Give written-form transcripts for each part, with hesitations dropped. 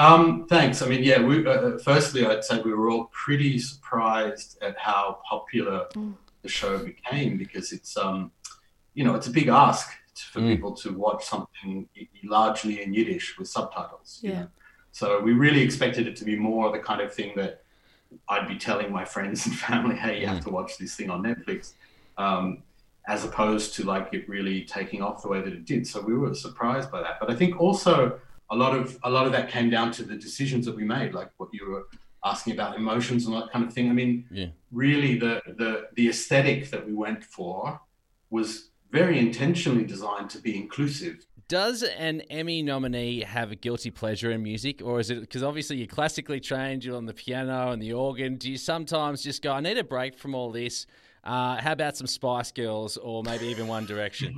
Thanks. I mean, yeah. Firstly, I'd say we were all pretty surprised at how popular the show became because it's a big ask for Mm. people to watch something largely in Yiddish with subtitles. Yeah. So we really expected it to be more the kind of thing that I'd be telling my friends and family, "Hey, you have to watch this thing on Netflix," as opposed to like it really taking off the way that it did. So we were surprised by that. But I think also a lot of that came down to the decisions that we made, like what you were asking about emotions and that kind of thing. I mean, Yeah. really, the aesthetic that we went for was very intentionally designed to be inclusive. Does an Emmy nominee have a guilty pleasure in music, or is it because obviously you're classically trained, you're on the piano and the organ? Do you sometimes just go, I need a break from all this? How about some Spice Girls or maybe even One Direction?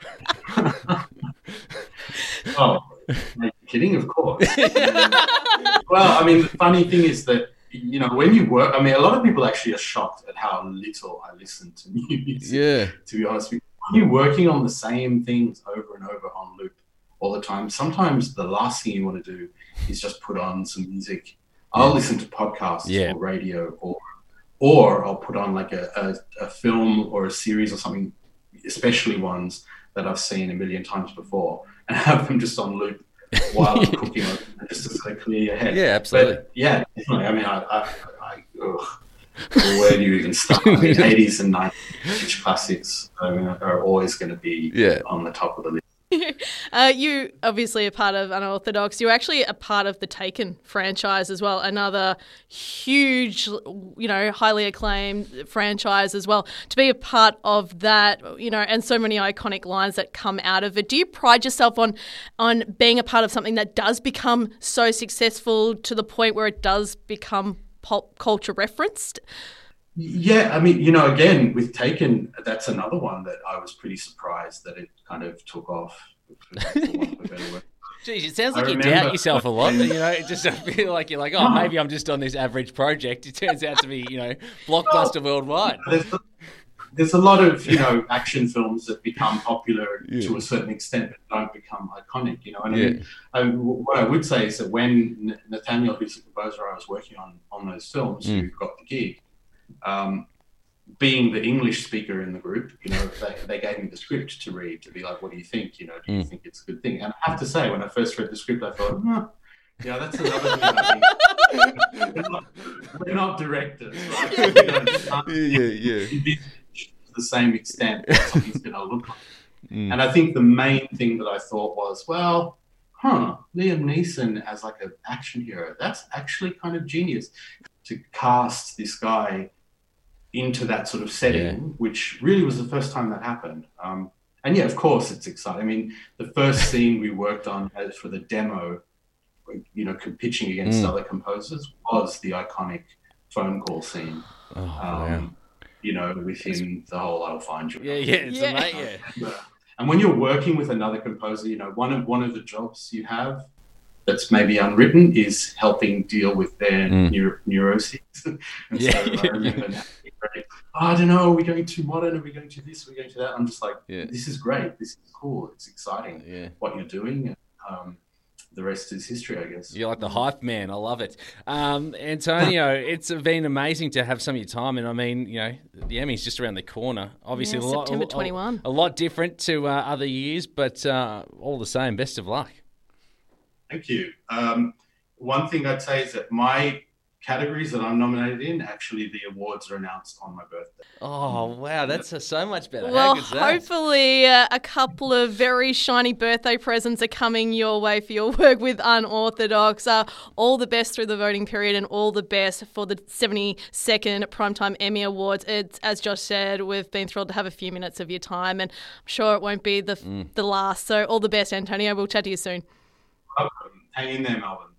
Oh, are you kidding? Of course. Well, I mean, the funny thing is that, when you work, I mean, a lot of people actually are shocked at how little I listen to music, Yeah. to be honest with you. When you're working on the same things over and over on loop all the time, sometimes the last thing you want to do is just put on some music. I'll listen to podcasts or radio, or I'll put on like a film or a series or something, especially ones that I've seen a million times before, and have them just on loop while I'm cooking, just to sort of clear your head. Yeah, absolutely. But yeah, definitely. I mean, ugh. Where do you even start? I mean, 80s and 90s classics, are always going to be on the top of the list. You obviously are part of Unorthodox. You're actually a part of the Taken franchise as well, another huge, highly acclaimed franchise as well. To be a part of that, and so many iconic lines that come out of it. Do you pride yourself on being a part of something that does become so successful to the point where it does become pop culture referenced? Yeah, I mean, again, with Taken, that's another one that I was pretty surprised that it kind of took off. Geez, it sounds like you doubt yourself a lot. It just feel like you're like, oh, maybe I'm just on this average project. It turns out to be, blockbuster worldwide. There's a lot of, action films that become popular to a certain extent but don't become iconic, And I mean, what I would say is that when Nathaniel, who's the composer I was working on those films, who got the gig, being the English speaker in the group, they gave me the script to read, to be like, what do you think? Do you think it's a good thing? And I have to say, when I first read the script, I thought, that's another thing I think. We're not directors, right? To the same extent that something's going to look like. And I think the main thing that I thought was, well, Liam Neeson as like an action hero, that's actually kind of genius to cast this guy into that sort of setting, which really was the first time that happened. And of course it's exciting. I mean, the first scene we worked on for the demo, pitching against other composers, was the iconic phone call scene. Within the whole "I'll find you." It's amazing. And when you're working with another composer, one of the jobs you have that's maybe unwritten is helping deal with their neuroses. And so I remember now being very, I don't know, are we going too modern? Are we going to this? Are we going to that? I'm just like, this is great. This is cool. It's exciting what you're doing. And, the rest is history, I guess. You're like the hype man. I love it. Antonio, it's been amazing to have some of your time. And I mean, the Emmy's just around the corner. Obviously, September 21. A lot different to other years, but all the same, best of luck. Thank you. One thing I'd say is that my categories that I'm nominated in, actually the awards are announced on my birthday. Oh, wow. That's so much better. Well, How good's that? hopefully a couple of very shiny birthday presents are coming your way for your work with Unorthodox. All the best through the voting period and all the best for the 72nd Primetime Emmy Awards. It's, as Josh said, we've been thrilled to have a few minutes of your time, and I'm sure it won't be the last. So all the best, Antonio. We'll chat to you soon. Welcome. Hang in there, Melbourne.